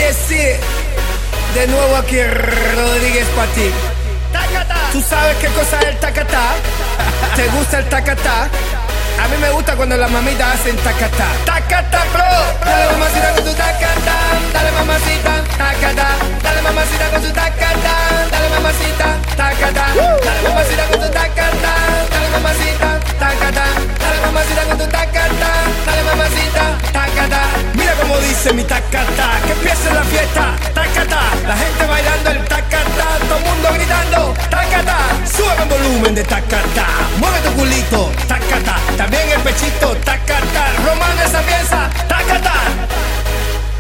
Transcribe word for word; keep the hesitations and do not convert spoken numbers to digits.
sí, de nuevo aquí Rodríguez para ti. ¿Tú sabes qué cosa es el tacatá? ¿Te gusta el tacatá? A mí me gusta cuando las mamitas hacen tacatá. Tacatá, bro. Dale mamacita con tu tacatá. Dale mamacita, tacatá. Dale mamacita con tu tacatá. Dale mamacita, tacatá. Dale mamacita con tu tacatá. Dale mamacita, tacatá. Dale mamacita con tu tacatá. Dale mamacita, tacatá. Mira cómo dice mi tacatá. Que empiece la fiesta, tacatá. La gente bailando el tacatá. Todo el mundo gritando, tacatá. Sube el volumen de tacatá. Mueve tu culito, tacatá. También el pechito, tacatá. Román esa pieza, tacatá.